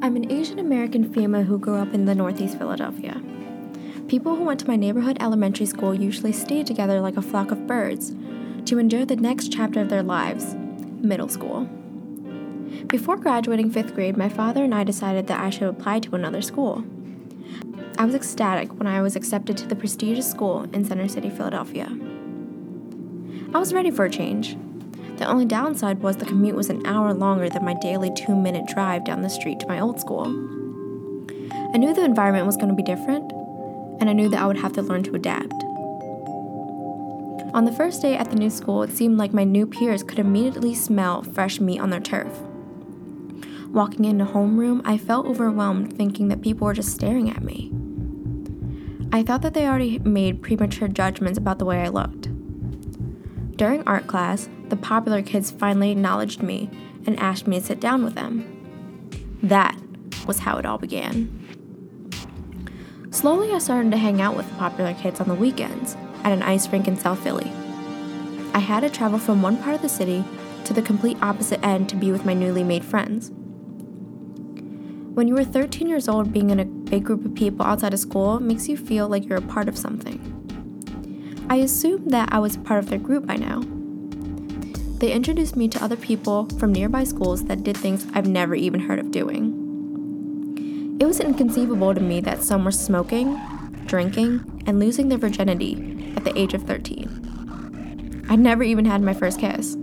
I'm an Asian American female who grew up in the Northeast Philadelphia. People who went to my neighborhood elementary school usually stayed together like a flock of birds to endure the next chapter of their lives, middle school. Before graduating 5th grade, my father and I decided that I should apply to another school. I was ecstatic when I was accepted to the prestigious school in Center City, Philadelphia. I was ready for a change. The only downside was the commute was an hour longer than my daily 2-minute drive down the street to my old school. I knew the environment was going to be different, and I knew that I would have to learn to adapt. On the first day at the new school, it seemed like my new peers could immediately smell fresh meat on their turf. Walking into homeroom, I felt overwhelmed thinking that people were just staring at me. I thought that they already made premature judgments about the way I looked. During art class, the popular kids finally acknowledged me and asked me to sit down with them. That was how it all began. Slowly, I started to hang out with the popular kids on the weekends at an ice rink in South Philly. I had to travel from one part of the city to the complete opposite end to be with my newly made friends. When you were 13 years old, being in a big group of people outside of school makes you feel like you're a part of something. I assumed that I was a part of their group by now. They introduced me to other people from nearby schools that did things I've never even heard of doing. It was inconceivable to me that some were smoking, drinking, and losing their virginity at the age of 13. I'd never even had my first kiss.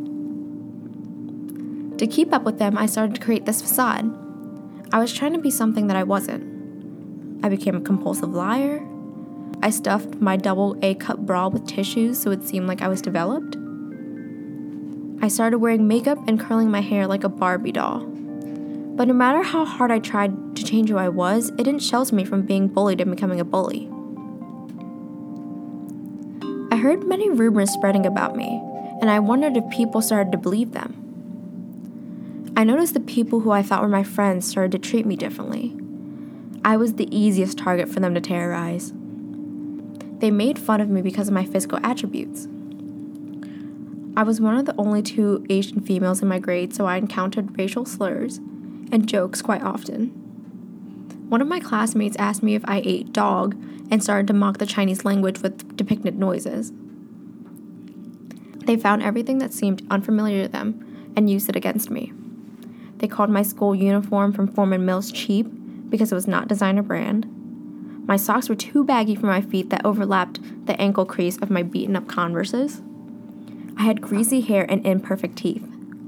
To keep up with them, I started to create this facade. I was trying to be something that I wasn't. I became a compulsive liar. I stuffed my double A-cup bra with tissues so it seemed like I was developed. I started wearing makeup and curling my hair like a Barbie doll. But no matter how hard I tried to change who I was, it didn't shelter me from being bullied and becoming a bully. I heard many rumors spreading about me, and I wondered if people started to believe them. I noticed the people who I thought were my friends started to treat me differently. I was the easiest target for them to terrorize. They made fun of me because of my physical attributes. I was one of the only 2 Asian females in my grade, so I encountered racial slurs and jokes quite often. One of my classmates asked me if I ate dog and started to mock the Chinese language with depicted noises. They found everything that seemed unfamiliar to them and used it against me. They called my school uniform from Foreman Mills cheap because it was not designer brand. My socks were too baggy for my feet that overlapped the ankle crease of my beaten-up Converses. I had greasy hair and imperfect teeth.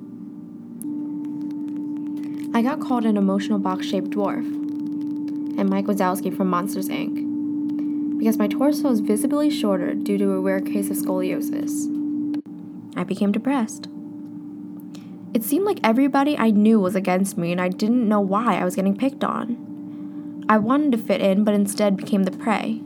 I got called an emotional box-shaped dwarf and Mike Wazowski from Monsters, Inc. because my torso was visibly shorter due to a rare case of scoliosis. I became depressed. It seemed like everybody I knew was against me and I didn't know why I was getting picked on. I wanted to fit in, but instead became the prey.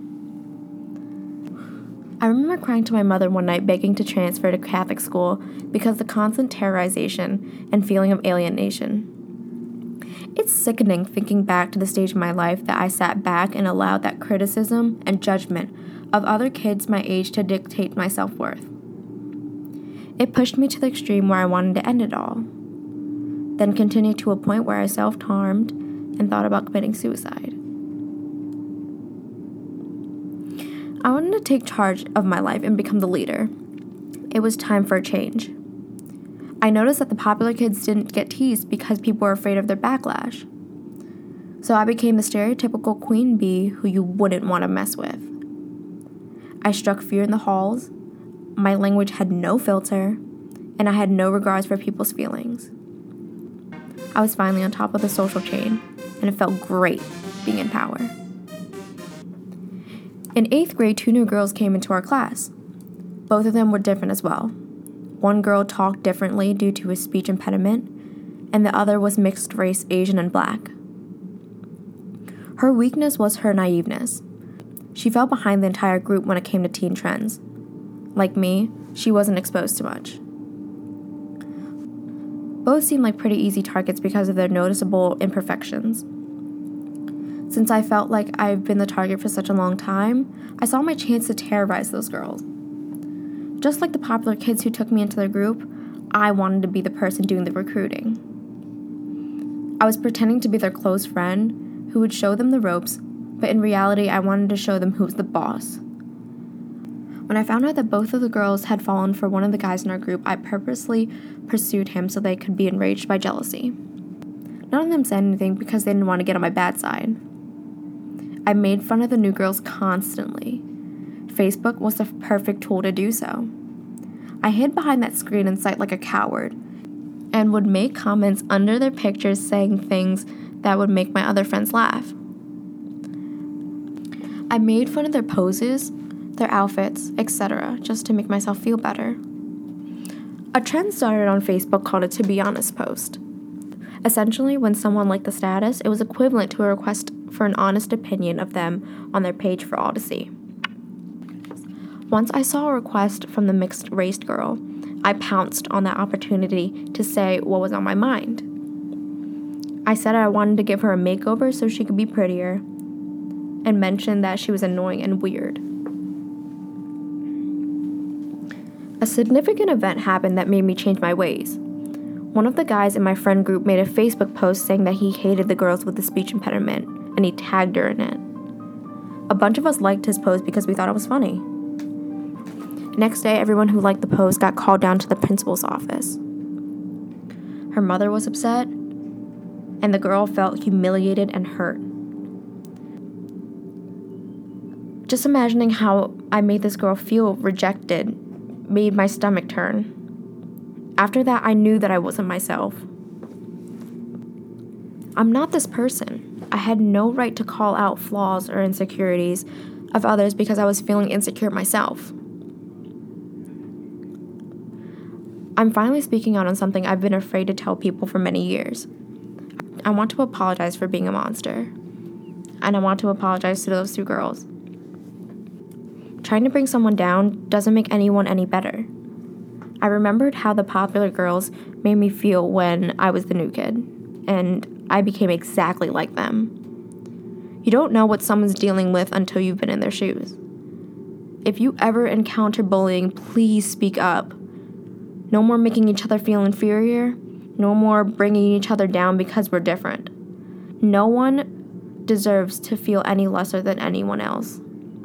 I remember crying to my mother one night begging to transfer to Catholic school because of the constant terrorization and feeling of alienation. It's sickening thinking back to the stage of my life that I sat back and allowed that criticism and judgment of other kids my age to dictate my self-worth. It pushed me to the extreme where I wanted to end it all, then continued to a point where I self-harmed and thought about committing suicide. I wanted to take charge of my life and become the leader. It was time for a change. I noticed that the popular kids didn't get teased because people were afraid of their backlash. So I became the stereotypical queen bee who you wouldn't want to mess with. I struck fear in the halls, my language had no filter, and I had no regards for people's feelings. I was finally on top of the social chain, and it felt great being in power. In 8th grade, 2 new girls came into our class. Both of them were different as well. One girl talked differently due to a speech impediment, and the other was mixed race Asian and Black. Her weakness was her naiveness. She fell behind the entire group when it came to teen trends. Like me, she wasn't exposed to much. Both seemed like pretty easy targets because of their noticeable imperfections. Since I felt like I've been the target for such a long time, I saw my chance to terrorize those girls. Just like the popular kids who took me into their group, I wanted to be the person doing the recruiting. I was pretending to be their close friend who would show them the ropes, but in reality, I wanted to show them who was the boss. When I found out that both of the girls had fallen for one of the guys in our group, I purposely pursued him so they could be enraged by jealousy. None of them said anything because they didn't want to get on my bad side. I made fun of the new girls constantly. Facebook was the perfect tool to do so. I hid behind that screen and site like a coward, and would make comments under their pictures saying things that would make my other friends laugh. I made fun of their poses, their outfits, etc., just to make myself feel better. A trend started on Facebook called a "To Be Honest" post. Essentially, when someone liked the status, it was equivalent to a request for an honest opinion of them on their page for all to see. Once I saw a request from the mixed-race girl, I pounced on that opportunity to say what was on my mind. I said I wanted to give her a makeover so she could be prettier, and mentioned that she was annoying and weird. A significant event happened that made me change my ways. One of the guys in my friend group made a Facebook post saying that he hated the girls with the speech impediment, and he tagged her in it. A bunch of us liked his post because we thought it was funny. Next day, everyone who liked the post got called down to the principal's office. Her mother was upset, and the girl felt humiliated and hurt. Just imagining how I made this girl feel rejected made my stomach turn. After that, I knew that I wasn't myself. I'm not this person. I had no right to call out flaws or insecurities of others because I was feeling insecure myself. I'm finally speaking out on something I've been afraid to tell people for many years. I want to apologize for being a monster. And I want to apologize to those two girls. Trying to bring someone down doesn't make anyone any better. I remembered how the popular girls made me feel when I was the new kid, and I became exactly like them. You don't know what someone's dealing with until you've been in their shoes. If you ever encounter bullying, please speak up. No more making each other feel inferior. No more bringing each other down because we're different. No one deserves to feel any lesser than anyone else.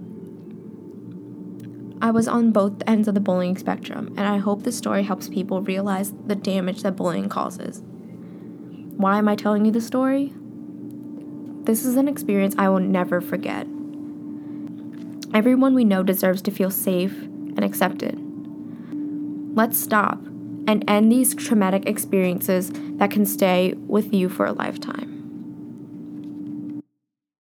I was on both ends of the bullying spectrum, and I hope this story helps people realize the damage that bullying causes. Why am I telling you this story? This is an experience I will never forget. Everyone we know deserves to feel safe and accepted. Let's stop and end these traumatic experiences that can stay with you for a lifetime.